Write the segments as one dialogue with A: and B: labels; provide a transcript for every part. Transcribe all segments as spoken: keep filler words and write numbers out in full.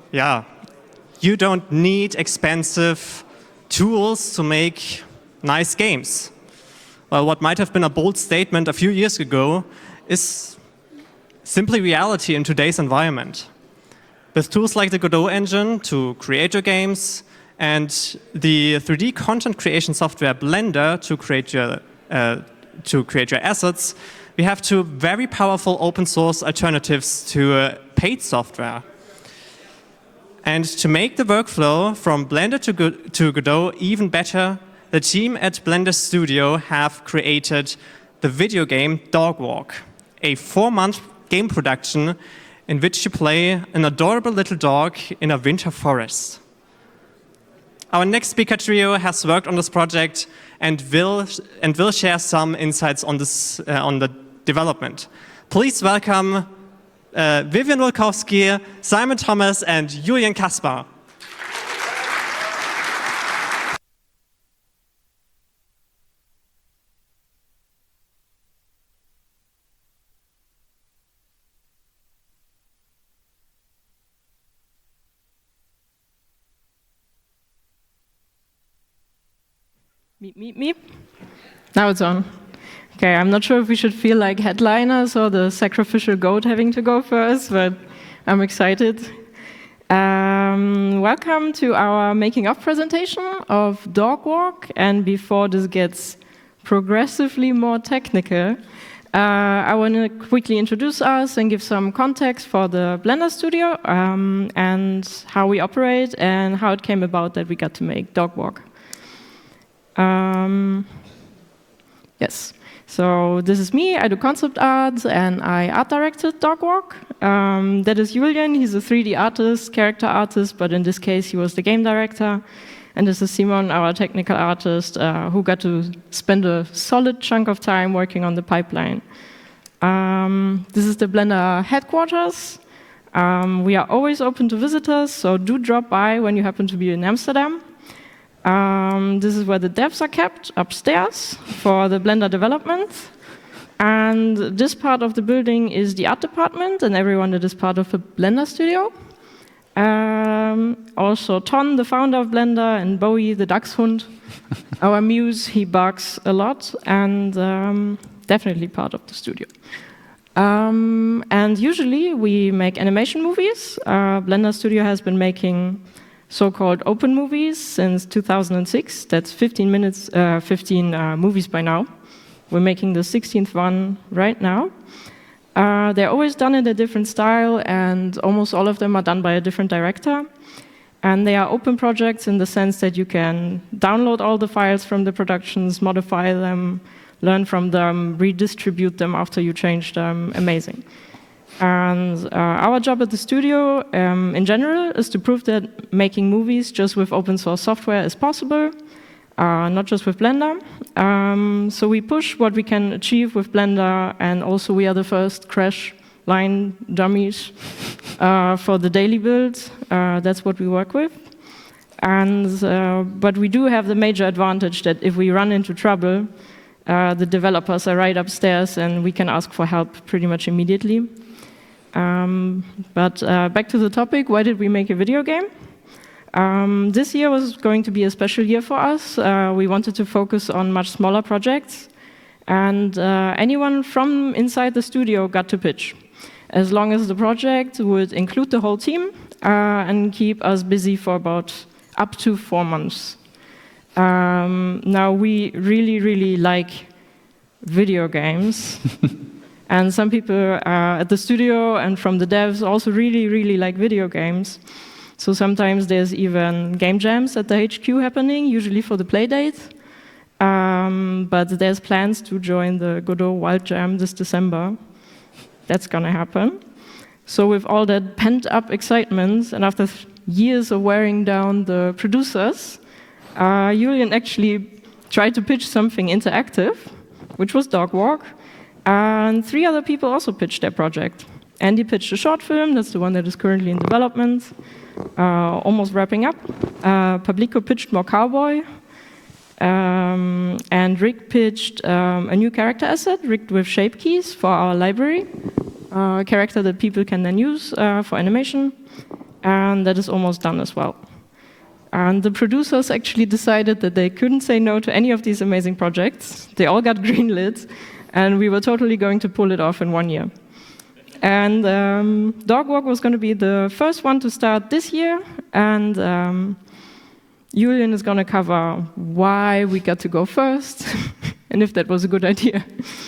A: yeah, you don't need expensive tools to make nice games. Well, what might have been a bold statement a few years ago is simply reality in today's environment. With tools like the Godot engine to create your games and the three D content creation software Blender to create your, uh, to create your assets, we have two very powerful open source alternatives to uh, paid software. And to make the workflow from Blender to, Go to Godot even better, the team at Blender Studio have created the video game Dog Walk, a four-month game production in which you play an adorable little dog in a winter forest. Our next speaker trio has worked on this project and will, and will share some insights on, this, uh, on the development. Please welcome uh, Vivian Wilkowski, Simon Thomas, and Julian Kaspar.
B: Meep, meep, meep. Now it's on. Okay, I'm not sure if we should feel like headliners or the sacrificial goat having to go first, but I'm excited. Um, welcome to our making of presentation of Dog Walk. And before this gets progressively more technical, uh, I want to quickly introduce us and give some context for the Blender Studio um, and how we operate and how it came about that we got to make Dog Walk. Um, yes, so this is me. I do concept art and I art directed Dog Walk. Um, that is Julian. He's a three D artist, character artist, but in this case he was the game director. And this is Simon, our technical artist, uh, who got to spend a solid chunk of time working on the pipeline. Um, this is the Blender headquarters. Um, we are always open to visitors, so do drop by when you happen to be in Amsterdam. Um, this is where the devs are kept, upstairs, for the Blender development. And this part of the building is the art department and everyone that is part of the Blender Studio. Um, also Ton, the founder of Blender, and Bowie, the Dachshund, our muse, he barks a lot, and um, definitely part of the studio. Um, and usually we make animation movies. Uh, Blender Studio has been making so-called open movies since two thousand six. That's fifteen minutes, uh, fifteen uh, movies by now. We're making the sixteenth one right now. Uh, they're always done in a different style, and almost all of them are done by a different director. And they are open projects in the sense that you can download all the files from the productions, modify them, learn from them, redistribute them after you change them. Amazing. And uh, our job at the studio, um, in general, is to prove that making movies just with open source software is possible, uh, not just with Blender. Um, so we push what we can achieve with Blender, and also we are the first crash line dummies uh, for the daily build. Uh, that's what we work with. And uh, but we do have the major advantage that if we run into trouble, uh, the developers are right upstairs, and we can ask for help pretty much immediately. Um, but uh, back to the topic, why did we make a video game? Um, this year was going to be a special year for us. Uh, we wanted to focus on much smaller projects, and uh, anyone from inside the studio got to pitch, as long as the project would include the whole team uh, and keep us busy for about up to four months. Um, now, we really, really like video games. And some people uh, at the studio and from the devs also really, really like video games. So sometimes there's even game jams at the H Q happening, usually for the playdate. Um, but there's plans to join the Godot Wild Jam this December. That's gonna happen. So with all that pent-up excitement, and after years of wearing down the producers, uh, Julian actually tried to pitch something interactive, which was Dog Walk. And three other people also pitched their project. Andy pitched a short film, that's the one that is currently in development, uh, almost wrapping up. Uh, Pablico pitched more cowboy. Um, and Rick pitched um, a new character asset, rigged with shape keys for our library, uh, a character that people can then use uh, for animation. and that is almost done as well. And the producers actually decided that they couldn't say no to any of these amazing projects. They all got greenlit, and we were totally going to pull it off in one year. And um, Dogwalk was going to be the first one to start this year, and um, Julian is going to cover why we got to go first, and if that was a good idea.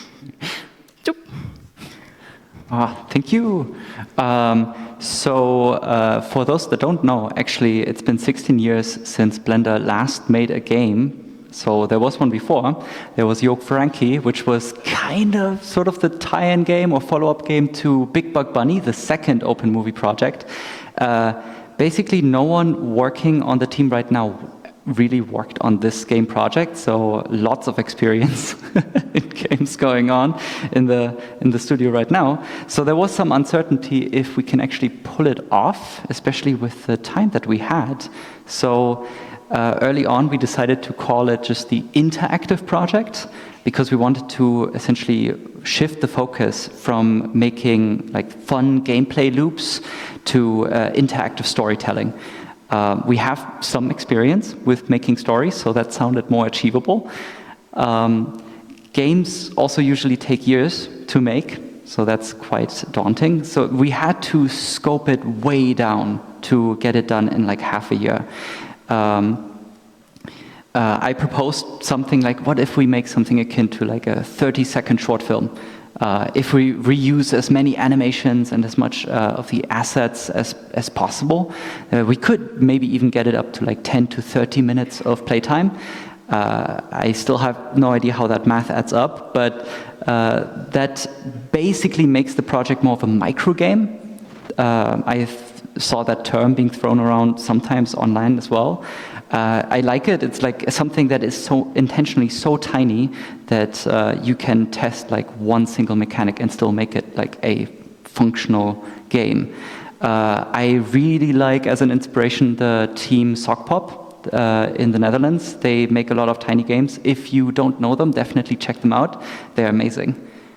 C: Ah, thank you. Um, so, uh, for those that don't know, actually, it's been sixteen years since Blender last made a game. So there was one before. There was Yoke Frankie, which was kind of sort of the tie-in game or follow-up game to Big Bug Bunny, the second open movie project. Uh, basically, no one working on the team right now really worked on this game project, so lots of experience in games going on in the in the studio right now. So there was some uncertainty if we can actually pull it off, especially with the time that we had. So uh, early on, we decided to call it just the interactive project, because we wanted to essentially shift the focus from making like fun gameplay loops to uh, interactive storytelling. Uh, we have some experience with making stories, so that sounded more achievable. Um, games also usually take years to make, so that's quite daunting. So we had to scope it way down to get it done in like half a year. Um, uh, I proposed something like, what if we make something akin to like a thirty second short film? Uh, if we reuse as many animations and as much uh, of the assets as, as possible, uh, we could maybe even get it up to like ten to thirty minutes of playtime. Uh, I still have no idea how that math adds up, but uh, that basically makes the project more of a micro game. Uh, I saw that term being thrown around sometimes online as well. Uh, I like it. It's like something that is so intentionally so tiny that uh, you can test like one single mechanic and still make it like a functional game. Uh, I really like, as an inspiration, the team Sockpop uh, in the Netherlands. They make a lot of tiny games. If you don't know them, definitely check them out. They're amazing.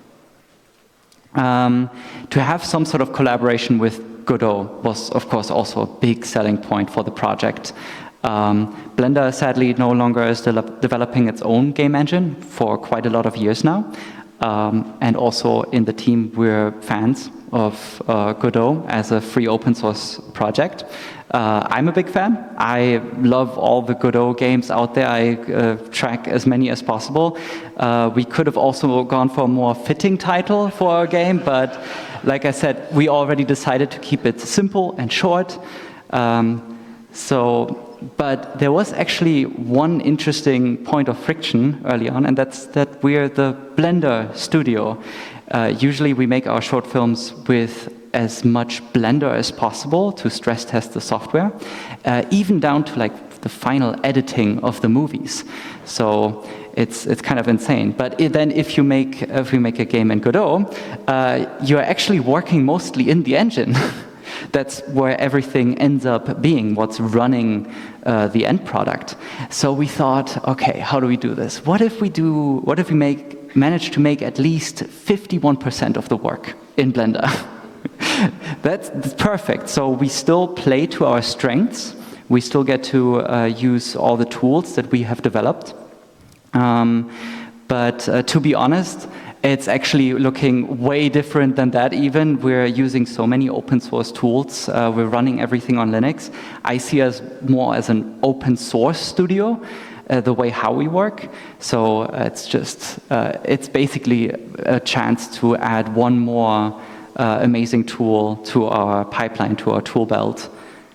C: Um, to have some sort of collaboration with Godot was, of course, also a big selling point for the project. Um, Blender, sadly, no longer is de developing its own game engine for quite a lot of years now. Um, and also in the team, we're fans of uh, Godot as a free open source project. Uh, I'm a big fan. I love all the Godot games out there. I uh, track as many as possible. Uh, we could have also gone for a more fitting title for our game, but like I said, we already decided to keep it simple and short. Um, so. But there was actually one interesting point of friction early on, and that's that we're the Blender studio. Uh, usually we make our short films with as much Blender as possible to stress test the software, uh, even down to like the final editing of the movies. So it's it's kind of insane. But it, then if you make if we make a game in Godot, uh, you're actually working mostly in the engine. That's where everything ends up being, what's running uh, the end product. So we thought, okay, how do we do this? What if we do? What if we make manage to make at least fifty-one percent of the work in Blender? that's, that's perfect. So we still play to our strengths. We still get to uh, use all the tools that we have developed. Um, but uh, to be honest, it's actually looking way different than that even. We're using so many open source tools. Uh, we're running everything on Linux. I see us more as an open source studio, uh, the way how we work. So uh, it's just, uh, it's basically a chance to add one more uh, amazing tool to our pipeline, to our tool belt.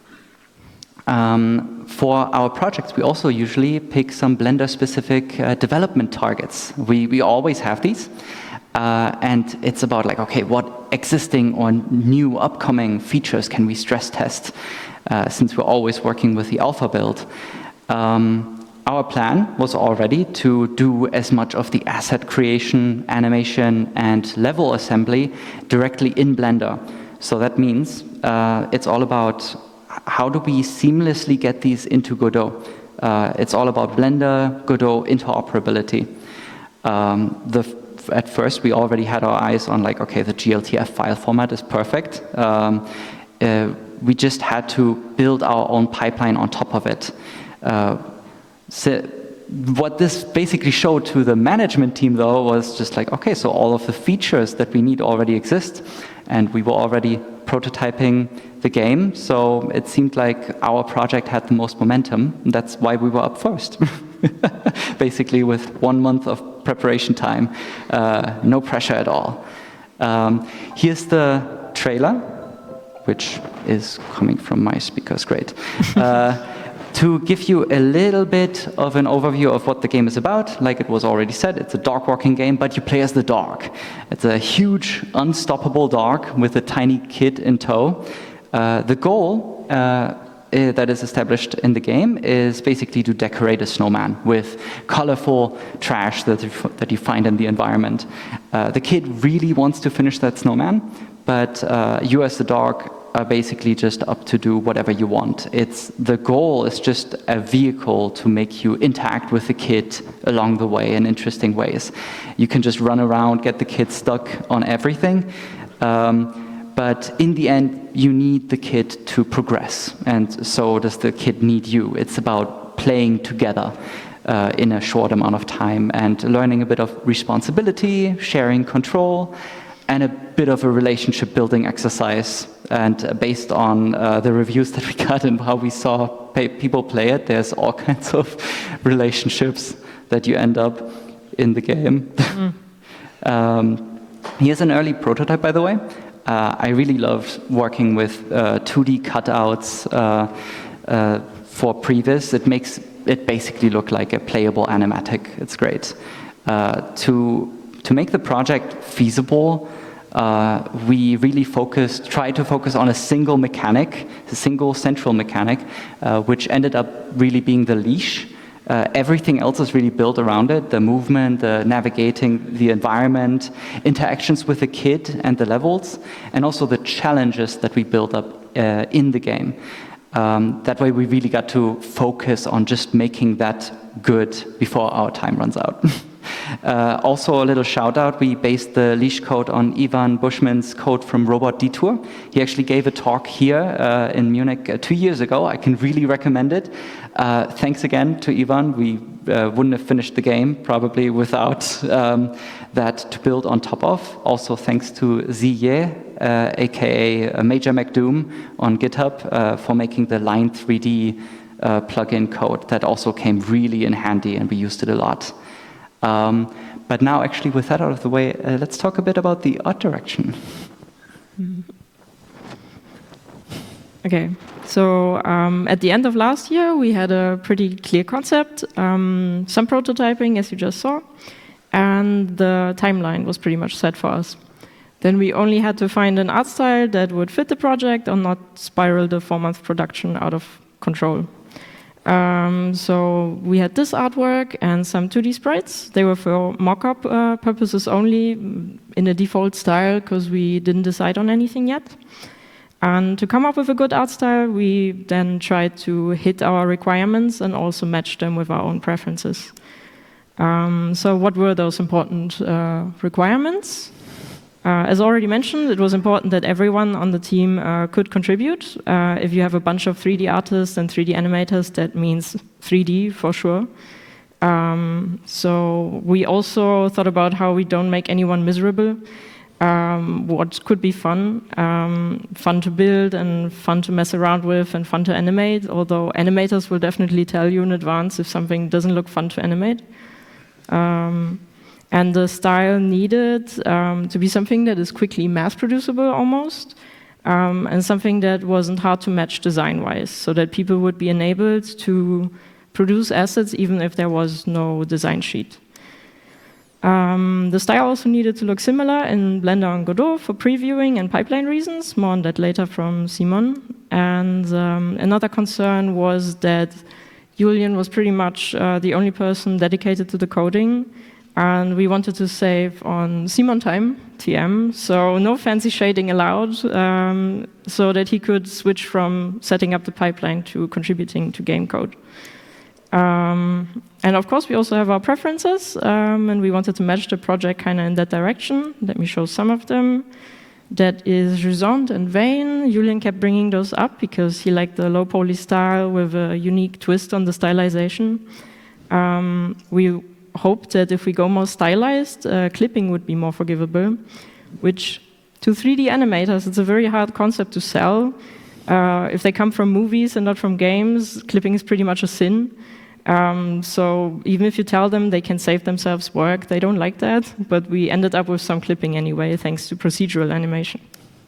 C: Um, for our projects, we also usually pick some Blender-specific uh, development targets. We, we always have these. Uh, and it's about like, okay, what existing or new upcoming features can we stress test, uh, since we're always working with the alpha build. Um, our plan was already to do as much of the asset creation, animation, and level assembly directly in Blender. So that means uh, it's all about how do we seamlessly get these into Godot? Uh, it's all about Blender, Godot interoperability. Um, the, at first, we already had our eyes on like, okay, the G L T F file format is perfect. Um, uh, we just had to build our own pipeline on top of it. Uh, so what this basically showed to the management team, though, was just like, okay, so all of the features that we need already exist, and we were already prototyping the game, so it seemed like our project had the most momentum, and that's why we were up first. Basically with one month of preparation time, uh, no pressure at all. Um, here's the trailer, which is coming from my speakers, great. Uh, to give you a little bit of an overview of what the game is about, like it was already said, it's a dog walking game, but you play as the dog. It's a huge, unstoppable dog with a tiny kid in tow. Uh, the goal uh, that is established in the game is basically to decorate a snowman with colorful trash that you, that you find in the environment. Uh, the kid really wants to finish that snowman, but uh, you as the dog are basically just up to do whatever you want. It's, the goal is just a vehicle to make you interact with the kid along the way in interesting ways. You can just run around, get the kid stuck on everything. Um, But in the end, you need the kid to progress, and so does the kid need you. It's about playing together uh, in a short amount of time and learning a bit of responsibility, sharing control, and a bit of a relationship building exercise. And uh, based on uh, the reviews that we got and how we saw pay people play it, there's all kinds of relationships that you end up in the game. Mm. um, here's an early prototype, by the way. Uh, I really loved working with uh, two D cutouts uh, uh, for Previs. It makes it basically look like a playable animatic. It's great. Uh, to, to make the project feasible, uh, we really focused, tried to focus on a single mechanic, a single central mechanic, uh, which ended up really being the leash. Uh, everything else is really built around it, the movement, the navigating the environment, interactions with the kid and the levels, and also the challenges that we build up uh, in the game. Um, that way we really got to focus on just making that good before our time runs out. Uh, also, a little shout out, we based the leash code on Ivan Bushman's code from Robot Detour. He actually gave a talk here uh, in Munich uh, two years ago. I can really recommend it. Uh, thanks again to Ivan. We uh, wouldn't have finished the game probably without um, that to build on top of. Also thanks to Ziye, uh, aka Major McDoom on GitHub uh, for making the Line three D uh, plugin code. That also came really in handy and we used it a lot. Um, but now, actually, with that out of the way, uh, let's talk a bit about the art direction.
B: Okay, so um, at the end of last year, we had a pretty clear concept, um, some prototyping, as you just saw, and the timeline was pretty much set for us. Then we only had to find an art style that would fit the project or not spiral the four-month production out of control. Um, so we had this artwork and some two D sprites. They were for mock-up uh, purposes only, in a default style, because we didn't decide on anything yet. And to come up with a good art style, we then tried to hit our requirements and also match them with our own preferences. Um, so what were those important uh, requirements? Uh, as already mentioned, it was important that everyone on the team uh, could contribute. Uh, if you have a bunch of three D artists and three D animators, that means three D for sure. Um, so we also thought about how we don't make anyone miserable. Um, what could be fun, um, fun to build and fun to mess around with and fun to animate, although animators will definitely tell you in advance if something doesn't look fun to animate. Um, And the style needed um, to be something that is quickly mass-producible almost, um, and something that wasn't hard to match design-wise, so that people would be enabled to produce assets even if there was no design sheet. Um, the style also needed to look similar in Blender and Godot for previewing and pipeline reasons, more on that later from Simon. And um, another concern was that Julian was pretty much uh, the only person dedicated to the coding, and we wanted to save on Simon time, T M, so no fancy shading allowed, um, so that he could switch from setting up the pipeline to contributing to game code. Um, and of course, we also have our preferences, um, and we wanted to match the project kind of in that direction. Let me show some of them. that is Jusant and Vane. Julian kept bringing those up because he liked the low poly style with a unique twist on the stylization. Um, we hoped that if we go more stylized, uh, clipping would be more forgivable, which to three D animators, it's a very hard concept to sell. Uh, if they come from movies and not from games, clipping is pretty much a sin. Um, so even if you tell them they can save themselves work, they don't like that. But we ended up with some clipping anyway, thanks to procedural animation.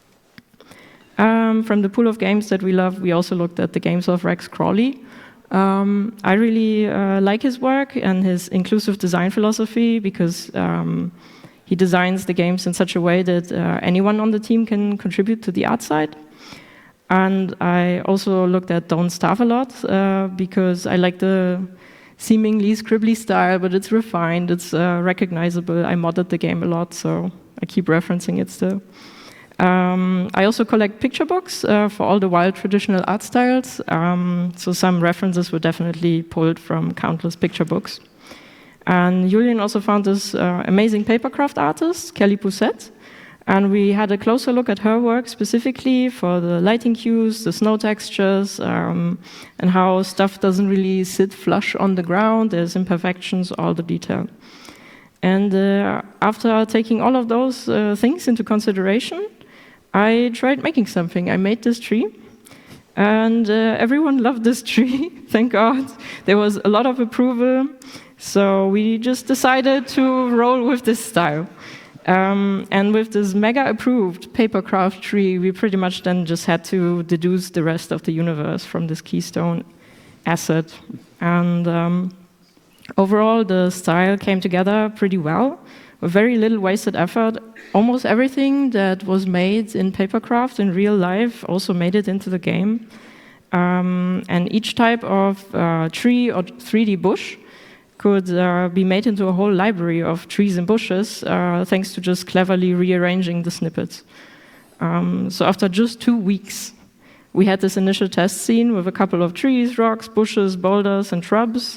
B: Um, from the pool of games that we love, we also looked at the games of Rex Crawley. Um, I really uh, like his work and his inclusive design philosophy because um, he designs the games in such a way that uh, anyone on the team can contribute to the art side. And I also looked at Don't Starve a lot uh, because I like the seemingly scribbly style, but it's refined, it's uh, recognizable. I modded the game a lot, so I keep referencing it still. Um, I also collect picture books uh, for all the wild traditional art styles, um, so some references were definitely pulled from countless picture books. And Julian also found this uh, amazing papercraft artist, Kelly Poussette, and we had a closer look at her work specifically for the lighting cues, the snow textures, um, and how stuff doesn't really sit flush on the ground. There's imperfections, all the detail. And uh, after taking all of those uh, things into consideration, I tried making something. I made this tree, and uh, everyone loved this tree, thank God. There was a lot of approval, so we just decided to roll with this style. Um, and with this mega-approved papercraft tree, we pretty much then just had to deduce the rest of the universe from this keystone asset. And um, overall, the style came together pretty well, with very little wasted effort. Almost everything that was made in papercraft in real life also made it into the game. Um, and each type of uh, tree or three D bush could uh, be made into a whole library of trees and bushes, uh, thanks to just cleverly rearranging the snippets. Um, so after just two weeks, we had this initial test scene with a couple of trees, rocks, bushes, boulders, and shrubs,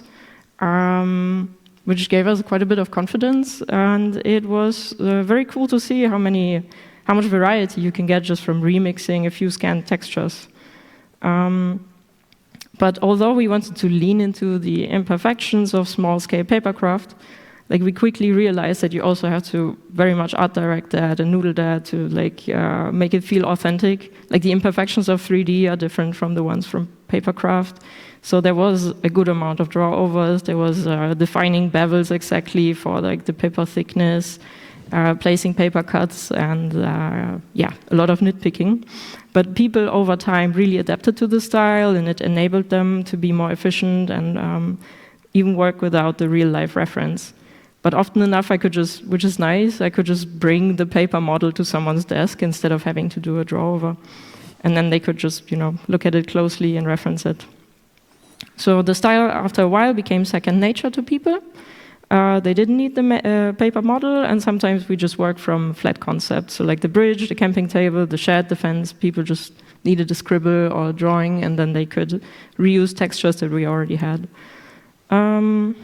B: um, which gave us quite a bit of confidence. And it was uh, very cool to see how many, how much variety you can get just from remixing a few scanned textures. Um, But although we wanted to lean into the imperfections of small-scale papercraft, like we quickly realized that you also have to very much art direct that and noodle that to like uh, make it feel authentic. Like the imperfections of three D are different from the ones from papercraft. So there was a good amount of draw-overs. There was uh, defining bevels exactly for like the paper thickness, uh, placing paper cuts, and uh, yeah, a lot of nitpicking. But people over time really adapted to the style, and it enabled them to be more efficient and um, even work without the real-life reference. But often enough, I could just, which is nice, I could just bring the paper model to someone's desk instead of having to do a draw-over. And then they could just, you know, look at it closely and reference it. So the style, after a while, became second nature to people. Uh, they didn't need the uh, paper model, and sometimes we just worked from flat concepts. So like the bridge, the camping table, the shed, the fence, people just needed a scribble or a drawing, and then they could reuse textures that we already had. Um,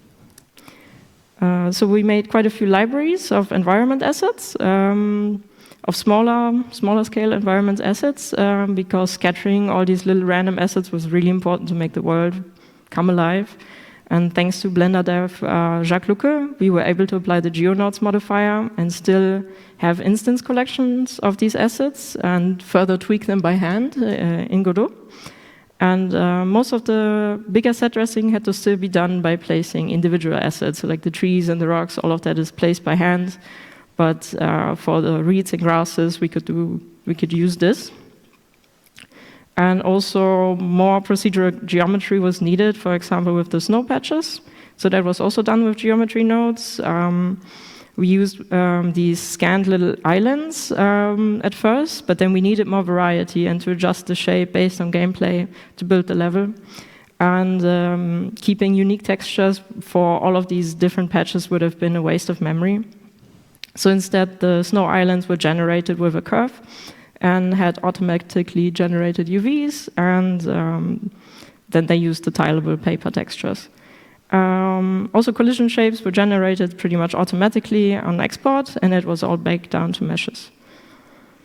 B: uh, so we made quite a few libraries of environment assets, um, of smaller, smaller scale environment assets, um, because scattering all these little random assets was really important to make the world come alive. And thanks to Blender dev uh, Jacques Lucke, we were able to apply the GeoNodes modifier and still have instance collections of these assets and further tweak them by hand uh, in Godot. And uh, most of the bigger set dressing had to still be done by placing individual assets, so like the trees and the rocks, all of that is placed by hand. But uh, for the reeds and grasses, we could do, we could use this. And also more procedural geometry was needed, for example, with the snow patches. So that was also done with geometry nodes. Um, we used um, these scanned little islands um, at first, but then we needed more variety and to adjust the shape based on gameplay to build the level. And um, keeping unique textures for all of these different patches would have been a waste of memory. So instead, the snow islands were generated with a curve and had automatically generated U Vs, and um, then they used the tileable paper textures. Um, also, collision shapes were generated pretty much automatically on export, and it was all baked down to meshes.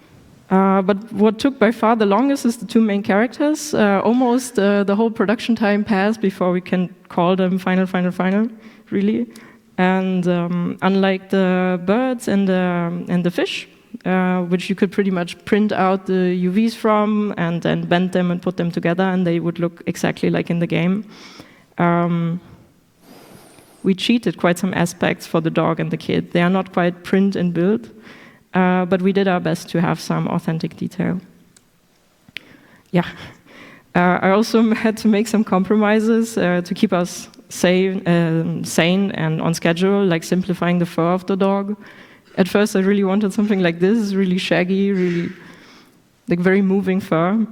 B: Uh, but what took by far the longest is the two main characters. Uh, almost uh, the whole production time passed before we can call them final, final, final, really. And um, unlike the birds and the, and the fish, uh, which you could pretty much print out the U Vs from and then bend them and put them together and they would look exactly like in the game, um, we cheated quite some aspects for the dog and the kid. They are not quite print and build. Uh, but we did our best to have some authentic detail. Yeah. Uh, I also had to make some compromises uh, to keep us sane, uh, sane and on schedule, like simplifying the fur of the dog. At first, I really wanted something like this, really shaggy, really like very moving fur.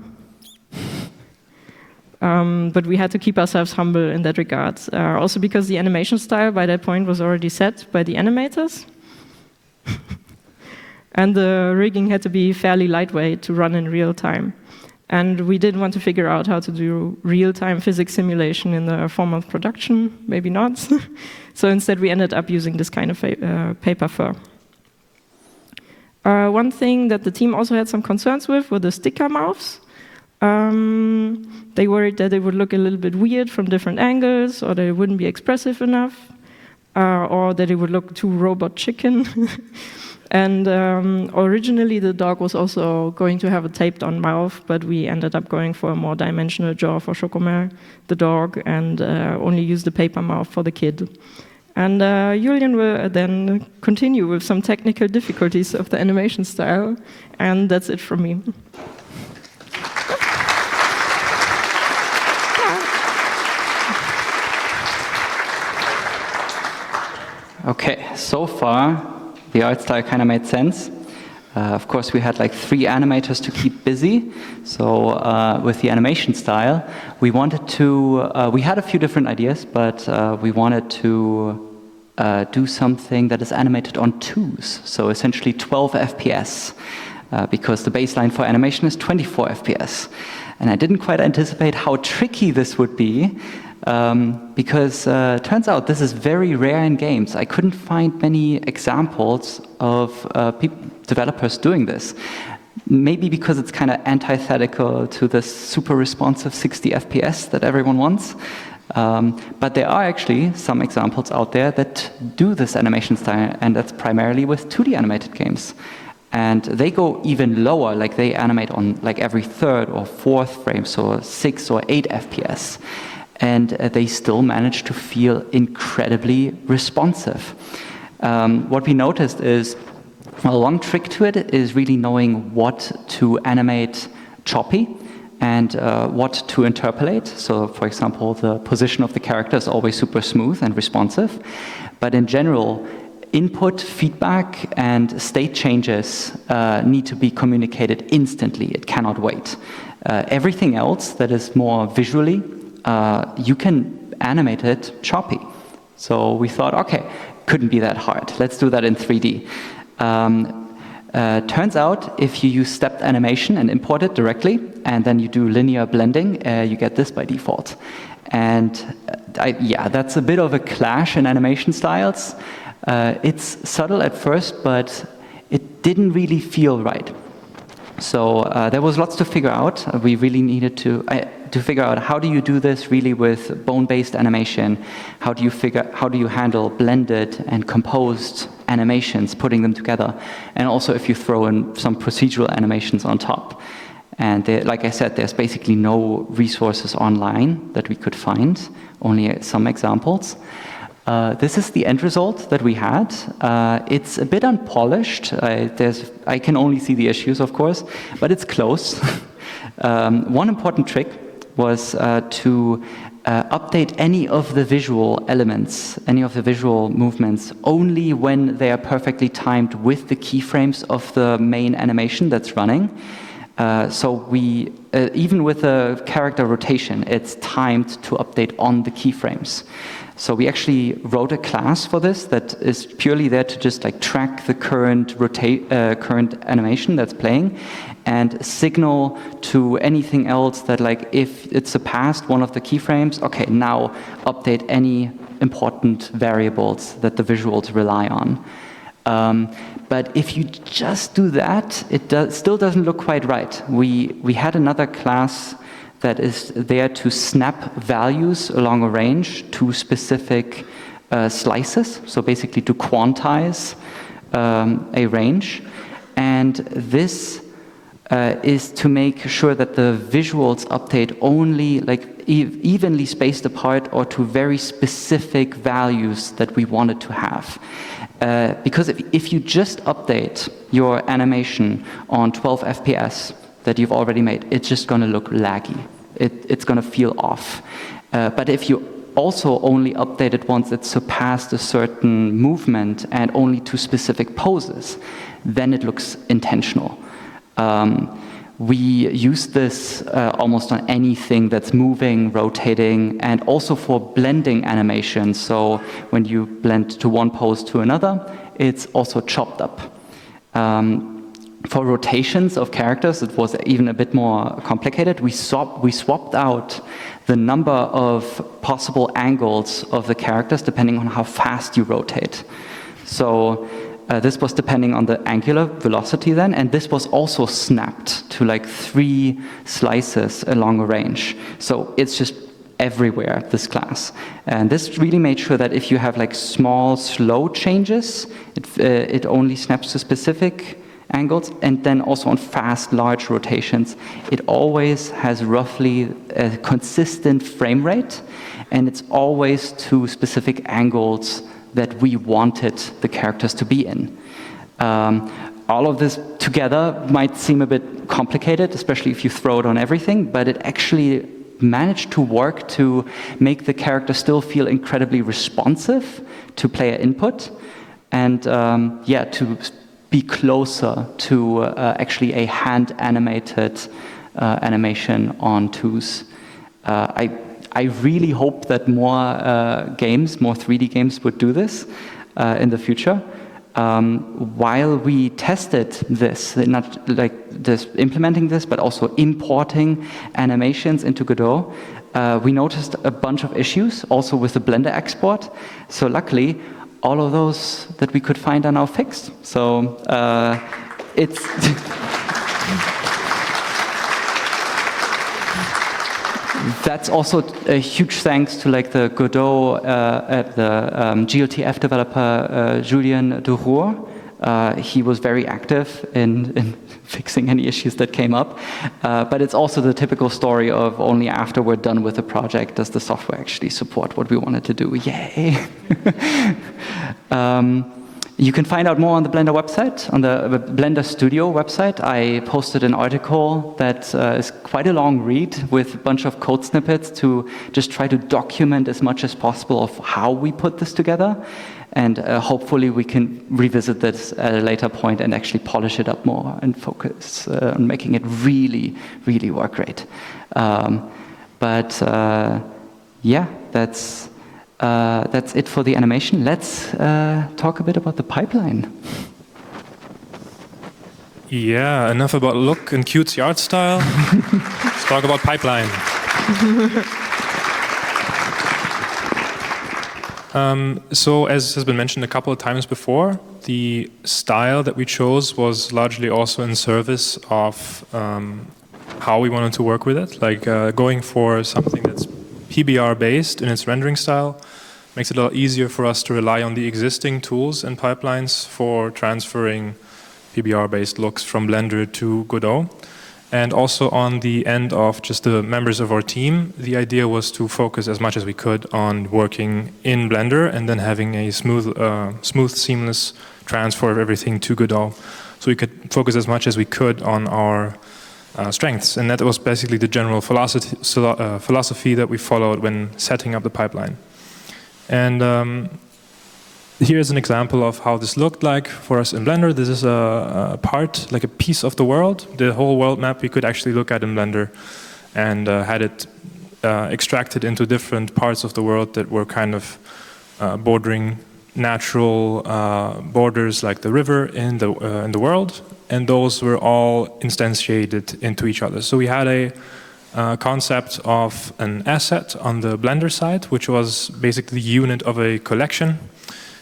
B: Um, but we had to keep ourselves humble in that regard. Uh, also because the animation style by that point was already set by the animators. And the rigging had to be fairly lightweight to run in real time. And we did want to figure out how to do real-time physics simulation in the form of production, maybe not. So instead we ended up using this kind of uh, paper fur. Uh, one thing that the team also had some concerns with were the sticker mouths. Um, they worried that they would look a little bit weird from different angles, or that it wouldn't be expressive enough, uh, or that it would look too robot chicken. And um, originally the dog was also going to have a taped-on mouth, but we ended up going for a more dimensional jaw for Chocomel, the dog, and uh, only use the paper mouth for the kid. And uh, Julian will then continue with some technical difficulties of the animation style, and that's it from me.
C: Okay, so far, the art style kind of made sense. Uh, of course, we had like three animators to keep busy. So uh, with the animation style, we wanted to, uh, we had a few different ideas, but uh, we wanted to uh, do something that is animated on twos. So essentially twelve F P S, uh, because the baseline for animation is twenty-four F P S. And I didn't quite anticipate how tricky this would be. Um, because uh, turns out this is very rare in games. I couldn't find many examples of uh, developers doing this. Maybe because it's kind of antithetical to the super responsive sixty F P S that everyone wants. Um, but there are actually some examples out there that do this animation style, and that's primarily with two D animated games. And they go even lower, like they animate on like every third or fourth frame, so six or eight F P S. And uh, they still manage to feel incredibly responsive. Um, what we noticed is, well, one trick to it is really knowing what to animate choppy and uh, what to interpolate. So, for example, the position of the character is always super smooth and responsive. But in general, input, feedback, and state changes uh, need to be communicated instantly. It cannot wait. Uh, everything else that is more visually, Uh, you can animate it choppy. So we thought, okay, couldn't be that hard. Let's do that in three D. Um, uh, turns out, if you use stepped animation and import it directly, and then you do linear blending, uh, you get this by default. And uh, I, yeah, that's a bit of a clash in animation styles. Uh, it's subtle at first, but it didn't really feel right. So uh, there was lots to figure out. Uh, we really needed to uh, to figure out how do you do this really with bone-based animation. How do you figure? How do you handle blended and composed animations, putting them together, and also if you throw in some procedural animations on top. And there, like I said, there's basically no resources online that we could find. Only some examples. Uh, this is the end result that we had. Uh, it's a bit unpolished. Uh, there's, I can only see the issues, of course, but it's close. um, one important trick was uh, to uh, update any of the visual elements, any of the visual movements, only when they are perfectly timed with the keyframes of the main animation that's running. Uh, so we, uh, even with a character rotation, it's timed to update on the keyframes. So we actually wrote a class for this that is purely there to just like track the current rotate, uh, current animation that's playing, and signal to anything else that like if it surpassed one of the keyframes, okay, now update any important variables that the visuals rely on. Um, But if you just do that, it do still doesn't look quite right. We, we had another class that is there to snap values along a range to specific uh, slices, so basically to quantize um, a range. And this uh, is to make sure that the visuals update only like e evenly spaced apart or to very specific values that we wanted to have. Uh, because if, if you just update your animation on twelve F P S that you've already made, it's just going to look laggy. It, it's going to feel off. Uh, but if you also only update it once it surpassed a certain movement and only to specific poses, then it looks intentional. Um, we use this uh, almost on anything that's moving, rotating, and also for blending animation. So when you blend to one pose to another, it's also chopped up. Um, for rotations of characters, it was even a bit more complicated. We, swap, we swapped out the number of possible angles of the characters depending on how fast you rotate. So Uh, this was depending on the angular velocity then, and this was also snapped to like three slices along a range. So it's just everywhere, this class. And this really made sure that if you have like small, slow changes, it, uh, it only snaps to specific angles, and then also on fast, large rotations, it always has roughly a consistent frame rate, and it's always to specific angles that we wanted the characters to be in. Um, all of this together might seem a bit complicated, especially if you throw it on everything, but it actually managed to work to make the character still feel incredibly responsive to player input, and um, yeah, to be closer to uh, actually a hand-animated uh, animation on twos. Uh, I, I really hope that more uh, games, more three D games would do this uh, in the future. Um, while we tested this, not like just implementing this, but also importing animations into Godot, uh, we noticed a bunch of issues also with the Blender export. So luckily, all of those that we could find are now fixed. So uh, it's... That's also a huge thanks to like the Godot, uh, the um, G L T F developer uh, Julien Durour. Uh, he was very active in, in fixing any issues that came up. Uh, but it's also the typical story of only after we're done with the project does the software actually support what we wanted to do. Yay! um, You can find out more on the Blender website, on the Blender Studio website. I posted an article that uh, is quite a long read with a bunch of code snippets to just try to document as much as possible of how we put this together. And uh, hopefully we can revisit this at a later point and actually polish it up more and focus uh, on making it really, really work great. Um, but uh, yeah, that's Uh, that's it for the animation. Let's uh, talk a bit about the pipeline.
D: Yeah, enough about look and cutesy art style. Let's talk about pipeline. um, so, as has been mentioned a couple of times before, the style that we chose was largely also in service of um, how we wanted to work with it, like uh, going for something that's P B R-based in its rendering style makes it a lot easier for us to rely on the existing tools and pipelines for transferring P B R-based looks from Blender to Godot. And also on the end of just the members of our team, the idea was to focus as much as we could on working in Blender and then having a smooth, uh, smooth, seamless transfer of everything to Godot. So we could focus as much as we could on our Uh, strengths, and that was basically the general philosophy, uh, philosophy that we followed when setting up the pipeline. And um, here's an example of how this looked like for us in Blender. This is a, a part, like a piece of the world. The whole world map we could actually look at in Blender, and uh, had it uh, extracted into different parts of the world that were kind of uh, bordering natural uh, borders, like the river in the uh, in the world. And those were all instantiated into each other. So we had a uh, concept of an asset on the Blender side, which was basically the unit of a collection.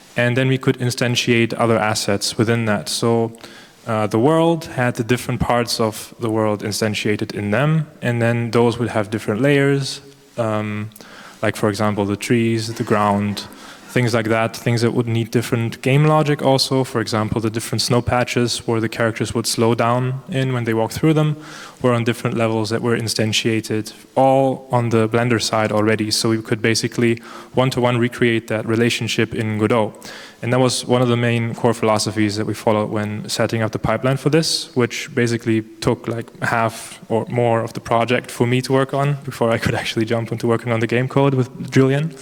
D: and then we could instantiate other assets within that. So uh, the world had the different parts of the world instantiated in them, and then those would have different layers, um, like for example the trees, the ground, things like that, things that would need different game logic also. For example, the different snow patches where the characters would slow down in when they walk through them were on different levels that were instantiated, all on the Blender side already. So we could basically one-to-one recreate that relationship in Godot. And that was one of the main core philosophies that we followed when setting up the pipeline for this, which basically took like half or more of the project for me to work on before I could actually jump into working on the game code with Julian.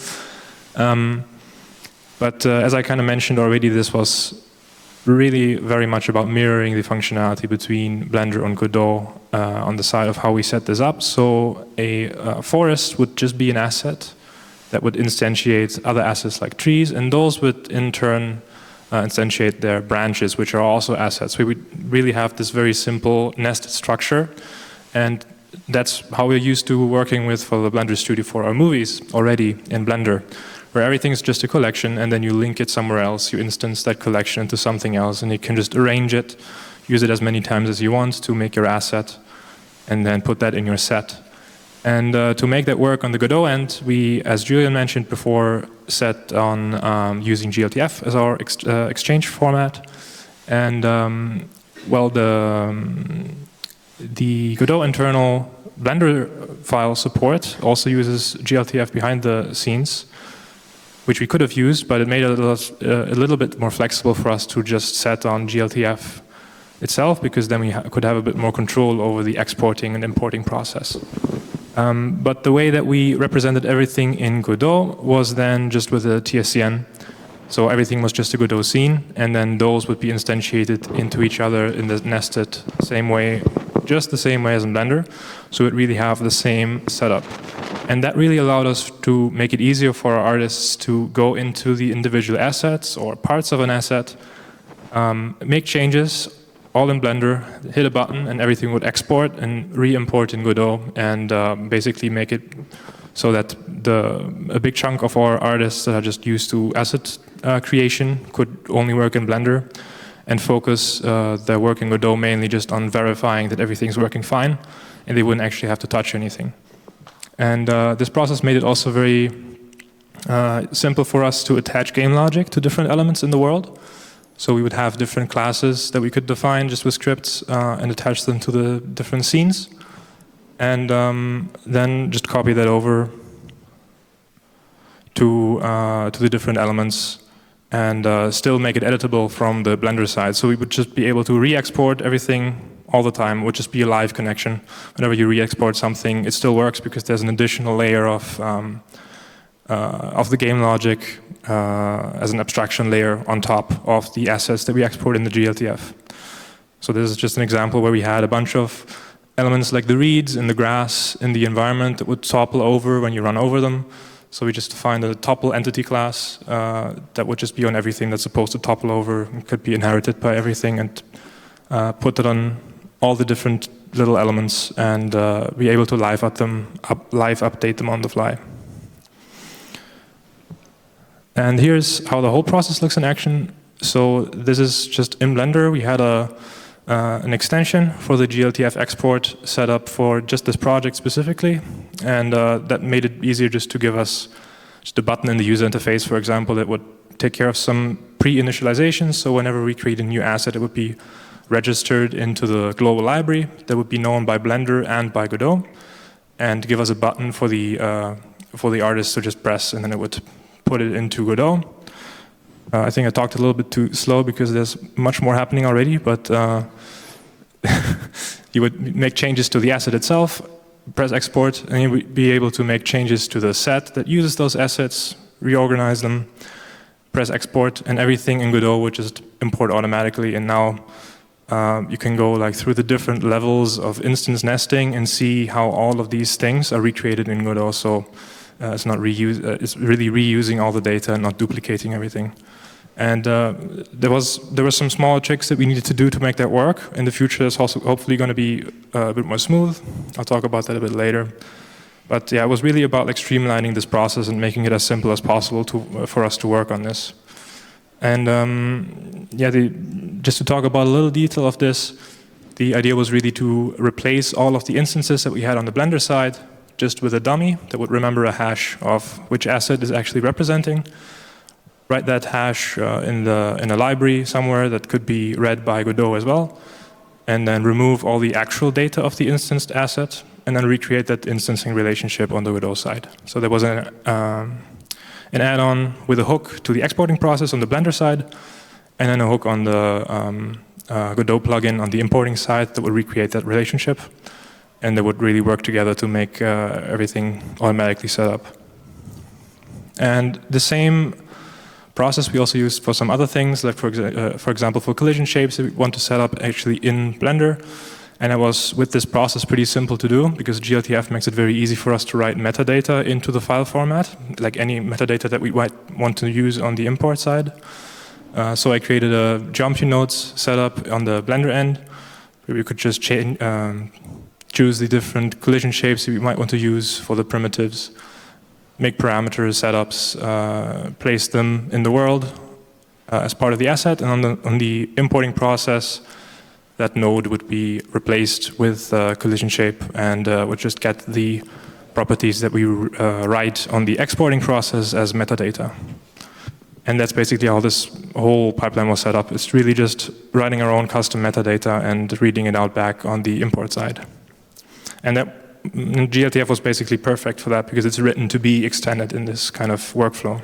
D: Um, But uh, as I kind of mentioned already, this was really very much about mirroring the functionality between Blender and Godot uh, on the side of how we set this up. So a uh, forest would just be an asset that would instantiate other assets like trees, and those would in turn uh, instantiate their branches, which are also assets. We would really have this very simple nested structure, and that's how we're used to working with for the Blender Studio for our movies already in Blender, where everything's just a collection, and then you link it somewhere else. You instance that collection into something else, and you can just arrange it, use it as many times as you want to make your asset, and then put that in your set. And uh, to make that work on the Godot end, we, as Julian mentioned before, set on um, using G L T F as our ex uh, exchange format. And um, well, the, um, the Godot internal Blender file support also uses G L T F behind the scenes, which we could have used, but it made it a little, uh, a little bit more flexible for us to just set on G L T F itself, because then we ha could have a bit more control over the exporting and importing process. Um, but the way that we represented everything in Godot was then just with a T S C N. So everything was just a Godot scene, and then those would be instantiated into each other in the nested same way, just the same way as in Blender. So it really have the same setup. And that really allowed us to make it easier for our artists to go into the individual assets or parts of an asset, um, make changes, all in Blender, hit a button, and everything would export and re-import in Godot, and uh, basically make it so that the, a big chunk of our artists that are just used to asset uh, creation could only work in Blender, and focus uh, their work in Godot mainly just on verifying that everything's working fine, and they wouldn't actually have to touch anything. And uh, this process made it also very uh, simple for us to attach game logic to different elements in the world. So we would have different classes that we could define just with scripts uh, and attach them to the different scenes. And um, then just copy that over to, uh, to the different elements, and uh, still make it editable from the Blender side. So we would just be able to re-export everything all the time. It would just be a live connection. Whenever you re-export something, it still works because there's an additional layer of, um, uh, of the game logic uh, as an abstraction layer on top of the assets that we export in the G L T F. So this is just an example where we had a bunch of elements like the reeds in the grass in the environment that would topple over when you run over them. So we just defined a topple entity class uh, that would just be on everything that's supposed to topple over, and could be inherited by everything, and uh, put it on all the different little elements, and uh, be able to live up them, up, live update them on the fly. And here's how the whole process looks in action. So this is just in Blender. We had a Uh, an extension for the G L T F export set up for just this project specifically, and uh, that made it easier just to give us just a button in the user interface, for example, that would take care of some pre-initializations. So whenever we create a new asset, it would be registered into the global library that would be known by Blender and by Godot, and give us a button for the uh, for the artist to just press, and then it would put it into Godot. Uh, I think I talked a little bit too slow because there's much more happening already, but uh, you would make changes to the asset itself, press export, and you would be able to make changes to the set that uses those assets, reorganize them, press export, and everything in Godot would just import automatically. And now uh, you can go like through the different levels of instance nesting and see how all of these things are recreated in Godot. So uh, it's not reuse, uh, it's really reusing all the data and not duplicating everything. And uh, there was there were some small tricks that we needed to do to make that work. In the future, it's also hopefully going to be uh, a bit more smooth. I'll talk about that a bit later. But yeah, it was really about like streamlining this process and making it as simple as possible to, uh, for us to work on this. And um, yeah, the, just to talk about a little detail of this, the idea was really to replace all of the instances that we had on the Blender side just with a dummy that would remember a hash of which asset is actually representing. Write that hash uh, in, the, in a library somewhere that could be read by Godot as well, and then remove all the actual data of the instanced asset, and then recreate that instancing relationship on the Godot side. So there was an, um, an add-on with a hook to the exporting process on the Blender side, and then a hook on the um, uh, Godot plugin on the importing side that would recreate that relationship. And they would really work together to make uh, everything automatically set up. And the same process we also used for some other things, like for, exa uh, for example for collision shapes that we want to set up actually in Blender. And it was, with this process, pretty simple to do, because G L T F makes it very easy for us to write metadata into the file format, like any metadata that we might want to use on the import side. Uh, so I created a geometry nodes setup on the Blender end, where we could just change, um, choose the different collision shapes that we might want to use for the primitives, make parameters, setups, uh, place them in the world uh, as part of the asset, and on the, on the importing process, that node would be replaced with uh, collision shape and uh, would just get the properties that we uh, write on the exporting process as metadata. And that's basically how this whole pipeline was set up. It's really just writing our own custom metadata and reading it out back on the import side. And that G L T F was basically perfect for that, because it's written to be extended in this kind of workflow.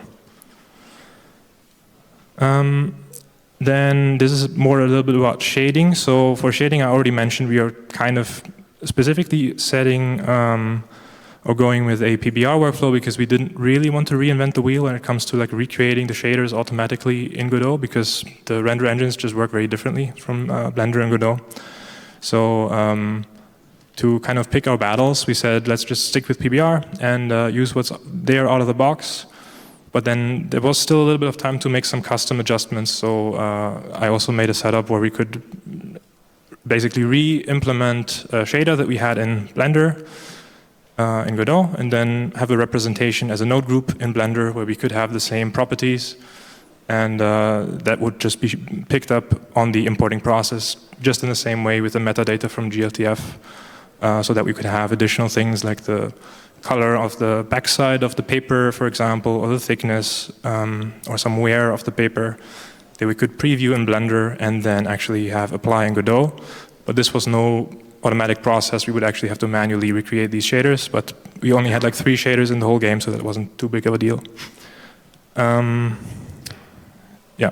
D: Um, then this is more a little bit about shading. So for shading, I already mentioned we are kind of specifically setting um, or going with a P B R workflow, because we didn't really want to reinvent the wheel when it comes to like recreating the shaders automatically in Godot, because the render engines just work very differently from uh, Blender and Godot. So um, to kind of pick our battles, we said, let's just stick with P B R and uh, use what's there out of the box. But then there was still a little bit of time to make some custom adjustments. So uh, I also made a setup where we could basically re-implement a shader that we had in Blender, uh, in Godot, and then have a representation as a node group in Blender where we could have the same properties. And uh, that would just be picked up on the importing process, just in the same way with the metadata from G L T F. Uh, so that we could have additional things like the color of the backside of the paper, for example, or the thickness, um, or some wear of the paper that we could preview in Blender and then actually have apply in Godot. But this was no automatic process. We would actually have to manually recreate these shaders, but we only had like three shaders in the whole game, so that wasn't too big of a deal. Um, yeah.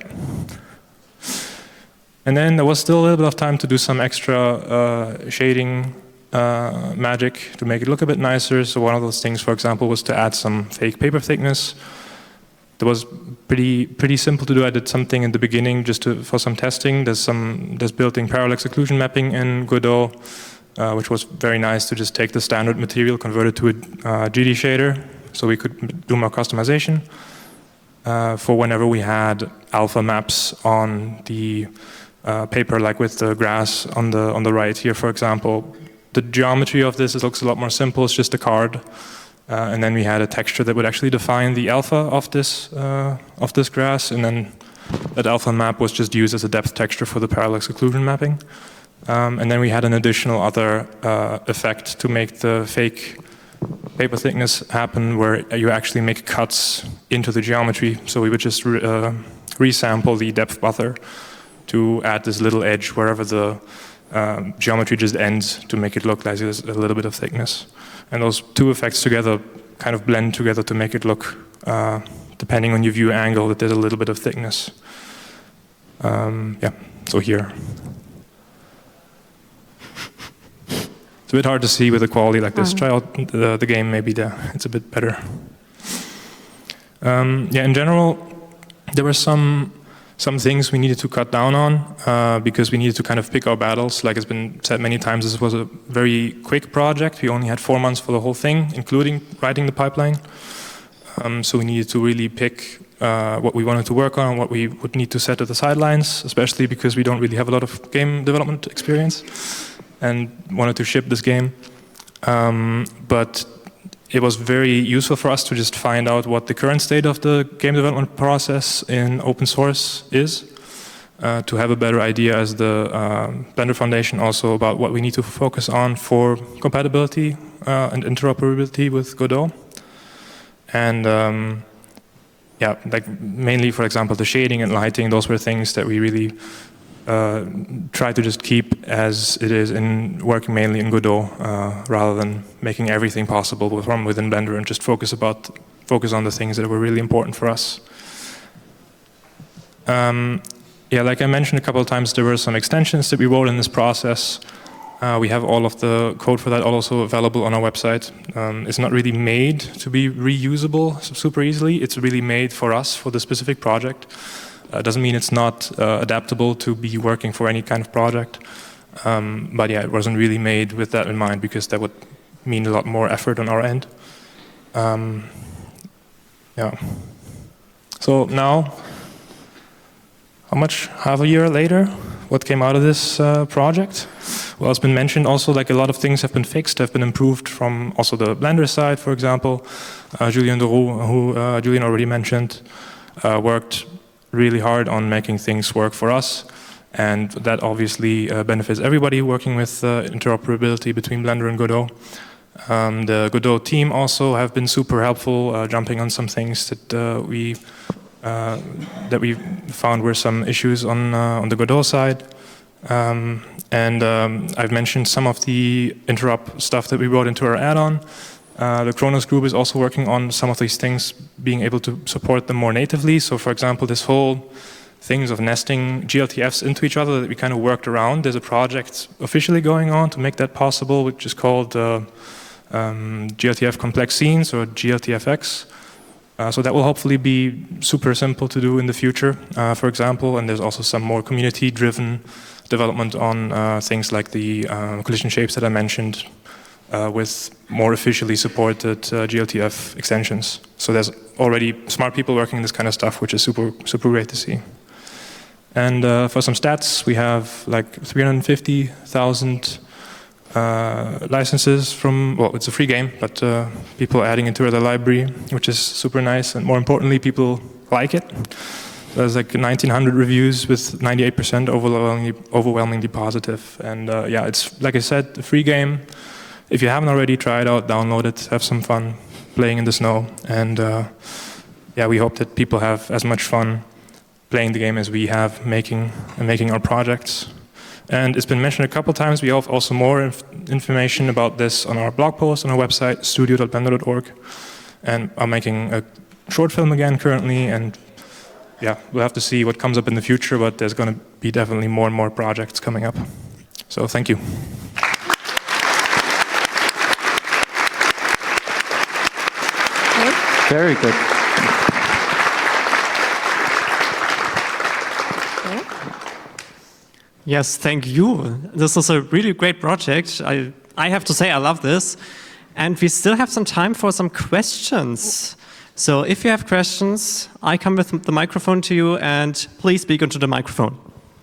D: And then there was still a little bit of time to do some extra uh, shading Uh, magic to make it look a bit nicer. So one of those things, for example, was to add some fake paper thickness. That was pretty pretty simple to do. I did something in the beginning just to, for some testing. There's some there's built-in parallax occlusion mapping in Godot, uh, which was very nice to just take the standard material, convert it to a uh, G D shader, so we could do more customization uh, for whenever we had alpha maps on the uh, paper, like with the grass on the on the right here, for example. The geometry of this, it looks a lot more simple. It's just a card, uh, and then we had a texture that would actually define the alpha of this uh, of this grass, and then that alpha map was just used as a depth texture for the parallax occlusion mapping. Um, and then we had an additional other uh, effect to make the fake paper thickness happen, where you actually make cuts into the geometry. So we would just re uh, resample the depth buffer to add this little edge wherever the Um, geometry just ends to make it look like there's a little bit of thickness. And those two effects together kind of blend together to make it look, uh, depending on your view angle, that there's a little bit of thickness. Um, yeah, so here. It's a bit hard to see with a quality like this. Try out the, the game, maybe the, it's a bit better. Um, yeah, in general, there were some Some things we needed to cut down on uh, because we needed to kind of pick our battles. Like it's been said many times, this was a very quick project. We only had four months for the whole thing, including writing the pipeline. Um, so we needed to really pick uh, what we wanted to work on, what we would need to set at the sidelines, especially because we don't really have a lot of game development experience and wanted to ship this game. Um, but it was very useful for us to just find out what the current state of the game development process in open source is, uh, to have a better idea as the um, Blender Foundation also about what we need to focus on for compatibility uh, and interoperability with Godot. And um, yeah, like mainly, for example, the shading and lighting, those were things that we really uh, try to just keep as it is in working mainly in Godot, uh, rather than making everything possible from within Blender and just focus about focus on the things that were really important for us. Um, yeah, like I mentioned a couple of times, there were some extensions that we wrote in this process. Uh, we have all of the code for that also available on our website. Um, it's not really made to be reusable super easily. It's really made for us, for the specific project. Uh, doesn't mean it's not uh, adaptable to be working for any kind of project. Um, but yeah, it wasn't really made with that in mind, because that would mean a lot more effort on our end. Um, yeah. So now, how much, half a year later, what came out of this uh, project? Well, it's been mentioned also, like a lot of things have been fixed, have been improved from also the Blender side, for example. Uh, Julien Deroux, who uh, Julien already mentioned, uh, worked really hard on making things work for us. And that obviously uh, benefits everybody working with uh, interoperability between Blender and Godot. Um, the Godot team also have been super helpful, uh, jumping on some things that uh, we uh, that we found were some issues on uh, on the Godot side. Um, and um, I've mentioned some of the interop stuff that we wrote into our add-on. Uh, the Kronos group is also working on some of these things, being able to support them more natively. So, for example, this whole things of nesting G L T Fs into each other that we kind of worked around. There's a project officially going on to make that possible, which is called uh, um, G L T F Complex Scenes, or G L T F X. Uh, so that will hopefully be super simple to do in the future, uh, for example. And there's also some more community-driven development on uh, things like the uh, collision shapes that I mentioned, uh, with more officially supported uh, G L T F extensions. So there's already smart people working on this kind of stuff, which is super, super great to see. And uh, for some stats, we have like three hundred fifty thousand uh, licenses from, well, it's a free game, but uh, people adding it to the library, which is super nice. And more importantly, people like it. There's like nineteen hundred reviews with ninety-eight percent overwhelmingly, overwhelmingly positive. And uh, yeah, it's, like I said, a free game. If you haven't already, try it out, download it, have some fun playing in the snow. And uh, yeah, we hope that people have as much fun playing the game as we have making and making our projects. And it's been mentioned a couple times, we have also more inf information about this on our blog post on our website, studio dot blender dot org. And I'm making a short film again currently, and yeah, we'll have to see what comes up in the future, but there's going to be definitely more and more projects coming up. So thank you.
C: Very good.
A: Yes, thank you. This is a really great project. I, I have to say I love this. And we still have some time for some questions. So if you have questions, I come with the microphone to you, and please speak into the microphone.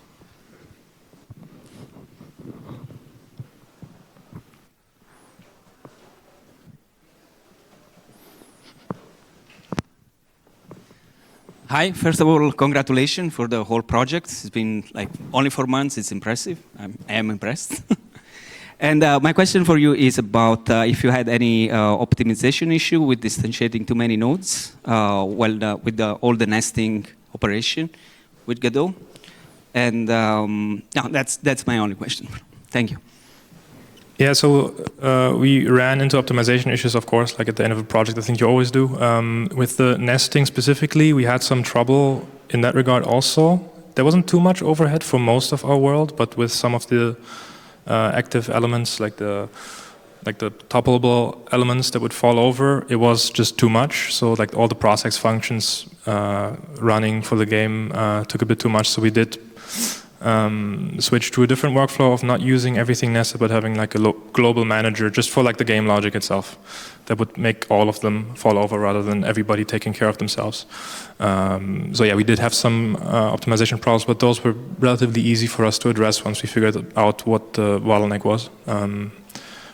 E: Hi, first of all, congratulations for the whole project. It's been like only four months, it's impressive. I'm, I am impressed. And uh, my question for you is about uh, if you had any uh, optimization issue with distantiating too many nodes uh, well, uh, with the, all the nesting operation with Godot. And um, no, that's, that's my only question. Thank you.
D: Yeah, so uh, we ran into optimization issues, of course, like at the end of a project. I think you always do. Um, with the nesting specifically, we had some trouble in that regard also. There wasn't too much overhead for most of our world, but with some of the uh, active elements, like the like the toppleable elements that would fall over, it was just too much. So like all the process functions uh, running for the game uh, took a bit too much. So we did Um, switch to a different workflow of not using everything nested, but having like a lo global manager just for like the game logic itself that would make all of them fall over rather than everybody taking care of themselves. Um, so yeah, we did have some uh, optimization problems, but those were relatively easy for us to address once we figured out what the bottleneck was. Um,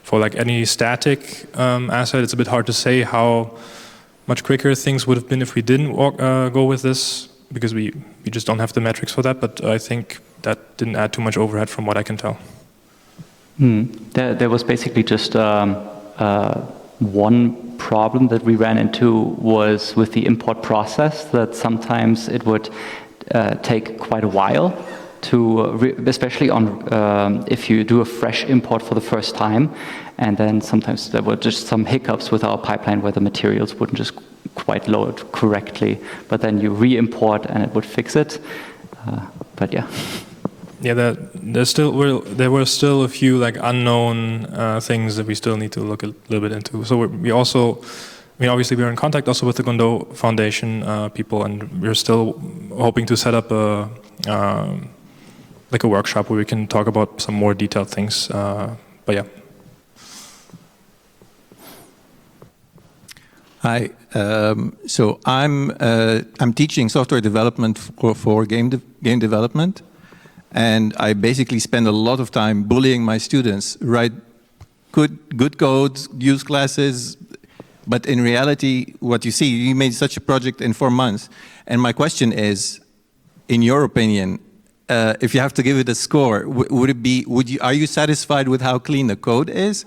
D: for like any static um, asset, it's a bit hard to say how much quicker things would have been if we didn't walk, uh, go with this, because we, we just don't have the metrics for that, but I think that didn't add too much overhead from what I can tell.
C: Hmm. There, there was basically just um, uh, one problem that we ran into was with the import process, that sometimes it would uh, take quite a while to, uh, re especially on um, if you do a fresh import for the first time, and then sometimes there were just some hiccups with our pipeline where the materials wouldn't just quite load correctly, but then you re-import and it would fix it. Uh, but yeah.
D: Yeah, there, there's still were, there were still a few like unknown uh, things that we still need to look a little bit into. So we're, we also, I mean, obviously we're in contact also with the Godot Foundation uh, people, and we're still hoping to set up a uh, like a workshop where we can talk about some more detailed things. Uh, but yeah.
F: Hi. Um, so I'm uh, I'm teaching software development for, for game de game development. And I basically spend a lot of time bullying my students, write good, good code, use classes, but in reality, what you see, you made such a project in four months. And my question is, in your opinion, uh, if you have to give it a score, w would it be, would you, are you satisfied with how clean the code is?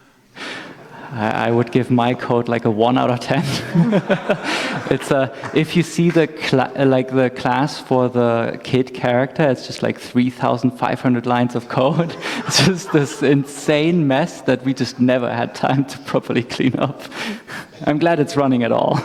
C: I would give my code like a one out of ten. It's a, if you see the like the class for the kid character, it's just like three thousand five hundred lines of code. It's just this insane mess that we just never had time to properly clean up. I'm glad it's running at all.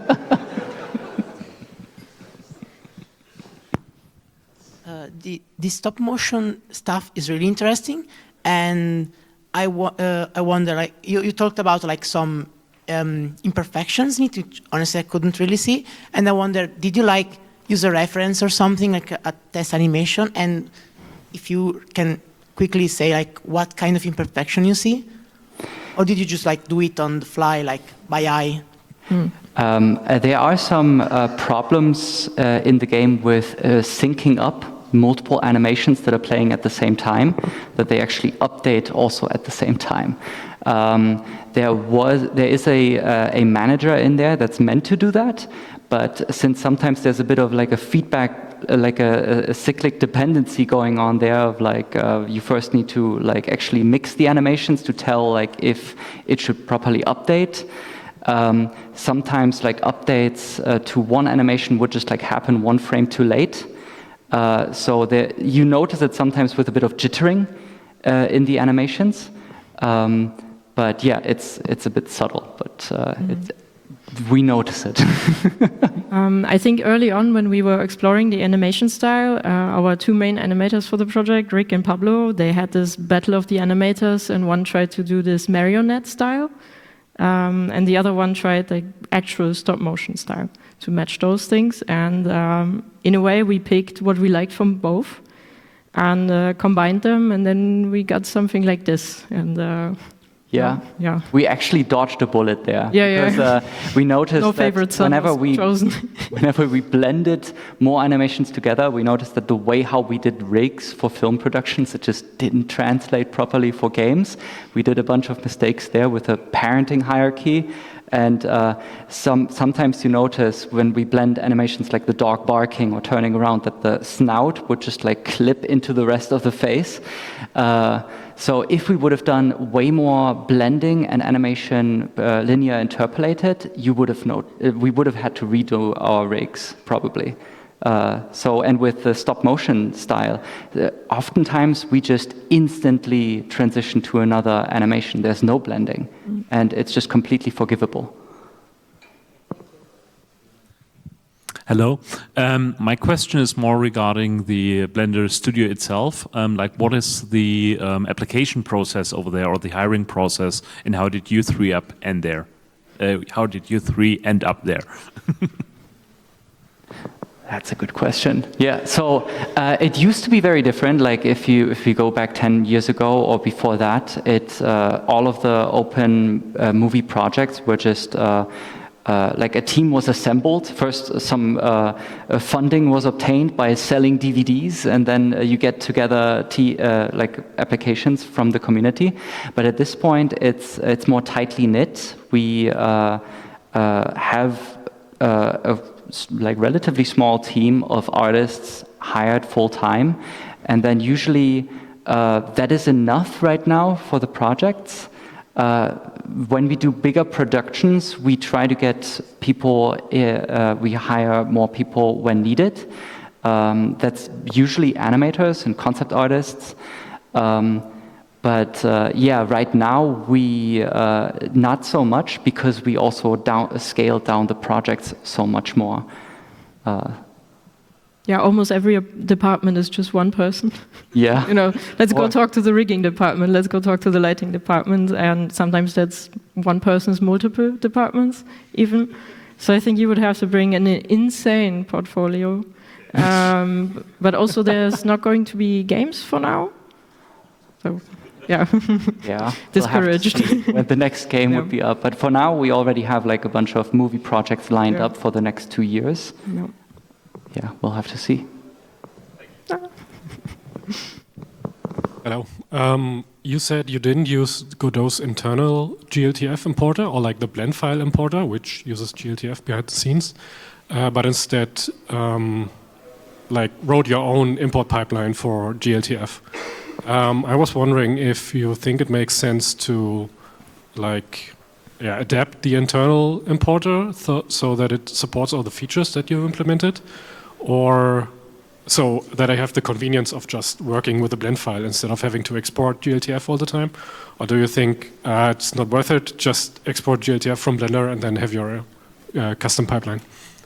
G: uh, the, the stop motion stuff is really interesting, and I, uh, I wonder, like you, you talked about like some um, imperfections, which honestly I couldn't really see, and I wonder, did you like use a reference or something like a, a test animation, and if you can quickly say like what kind of imperfection you see, or did you just like do it on the fly, like by eye?
C: Hmm. Um, uh, there are some uh, problems uh, in the game with uh, syncing up multiple animations that are playing at the same time, that they actually update also at the same time. Um, there was, there is a, uh, a manager in there that's meant to do that, but since sometimes there's a bit of like a feedback, uh, like a, a cyclic dependency going on there of like, uh, you first need to like actually mix the animations to tell like if it should properly update. Um, sometimes like updates uh, to one animation would just like happen one frame too late. Uh, so there, you notice it sometimes with a bit of jittering uh, in the animations, um, but yeah, it's it's a bit subtle, but uh, mm-hmm. it's, we notice it.
B: um, I think early on when we were exploring the animation style, uh, our two main animators for the project, Rick and Pablo, they had this battle of the animators, and one tried to do this marionette style, um, and the other one tried the actual stop motion style to match those things. And um, in a way, we picked what we liked from both and uh, combined them, and then we got something like this. And uh,
C: yeah,
B: yeah,
C: we actually dodged a bullet there.
B: Yeah, yeah.
C: Because uh, we noticed
B: no
C: that whenever we
B: chosen.
C: whenever we blended more animations together, we noticed that the way how we did rigs for film productions, it just didn't translate properly for games. We did a bunch of mistakes there with a parenting hierarchy. And uh, some, sometimes you notice when we blend animations like the dog barking or turning around that the snout would just like clip into the rest of the face. Uh, so if we would have done way more blending and animation uh, linear interpolated, you would have not, we would have had to redo our rigs probably. Uh, so, and with the stop motion style, uh, oftentimes we just instantly transition to another animation. There's no blending, mm. and it's just completely forgivable.
H: Hello. Um, my question is more regarding the Blender Studio itself. Um, like, what is the um, application process over there, or the hiring process, and how did you three up end there? Uh, how did you three end up there?
C: That's a good question. Yeah, so uh, it used to be very different. Like if you if you go back ten years ago or before that, it uh, all of the open uh, movie projects were just uh, uh, like a team was assembled. First, uh, some uh, uh, funding was obtained by selling D V Ds, and then uh, you get together t uh, like applications from the community. But at this point, it's it's more tightly knit. We uh, uh, have uh, a like relatively small team of artists hired full time, and then usually uh, that is enough right now for the projects. Uh, when we do bigger productions, we try to get people, uh, we hire more people when needed. Um, that's usually animators and concept artists. Um, but uh, yeah, right now we, uh, not so much, because we also down, scale down the projects so much more. Uh,
B: Yeah, almost every department is just one person.
C: Yeah.
B: You know, let's go
C: Or-
B: talk to the rigging department, let's go talk to the lighting department, and sometimes that's one person's multiple departments even. So I think you would have to bring an insane portfolio. Um, but also there's not going to be games for now. So, yeah.
C: Yeah,
B: Discouraged.
C: We'll have to see when the next game
B: Yeah.
C: would be up. But for now, we already have like a bunch of movie projects lined
B: Yeah.
C: up for the next two years.
B: No.
C: Yeah, we'll have to see.
I: Hello. Um, you said you didn't use Godot's internal G L T F importer, or like the blend file importer, which uses G L T F behind the scenes, uh, but instead um, like wrote your own import pipeline for G L T F. Um, I was wondering if you think it makes sense to like yeah, adapt the internal importer th so that it supports all the features that you implemented, or so that I have the convenience of just working with a blend file instead of having to export G L T F all the time? Or do you think uh, it's not worth it, just export G L T F from Blender and then have your uh, custom pipeline?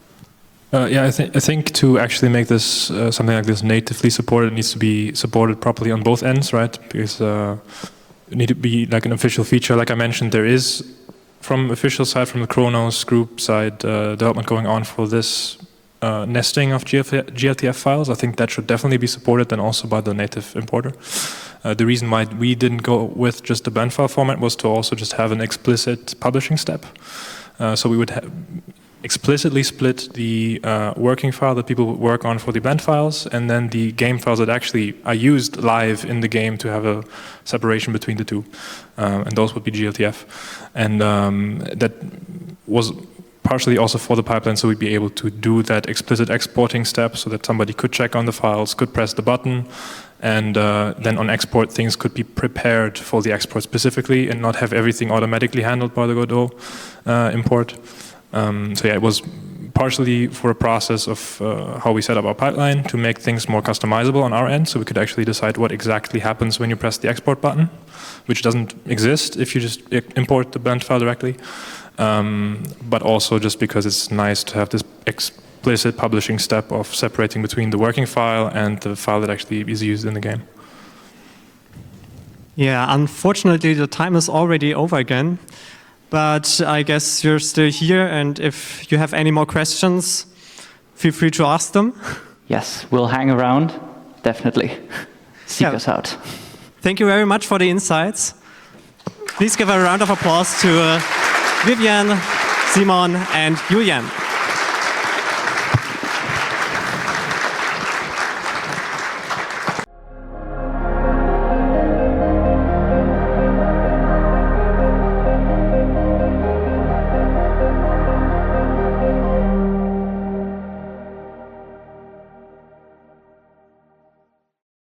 D: Uh, yeah, I, th I think to actually make this uh, something like this natively supported, it needs to be supported properly on both ends, right? Because uh, it need to be like an official feature. Like I mentioned, there is from official side, from the Kronos group side, uh, development going on for this uh, nesting of G L T F files. I think that should definitely be supported, then also by the native importer. Uh, the reason why we didn't go with just the blend file format was to also just have an explicit publishing step. Uh, so we would have explicitly split the uh, working file that people would work on for the blend files, and then the game files that actually are used live in the game to have a separation between the two. Um, and those would be G L T F. And um, that was partially also for the pipeline, so we'd be able to do that explicit exporting step so that somebody could check on the files, could press the button, and uh, then on export things could be prepared for the export specifically and not have everything automatically handled by the Godot uh, import. Um, so yeah, it was partially for a process of uh, how we set up our pipeline to make things more customizable on our end, so we could actually decide what exactly happens when you press the export button, which doesn't exist if you just import the blend file directly. Um, but also just because it's nice to have this explicit publishing step of separating between the working file and the file that actually is used in the game.
A: Yeah, unfortunately the time is already over again. But I guess you're still here, and if you have any more questions, feel free to ask them.
C: Yes, we'll hang around, definitely. Seek
A: Yeah.
C: us out.
A: Thank you very much for the insights. Please give a round of applause to uh, Vivian, Simon, and Julian.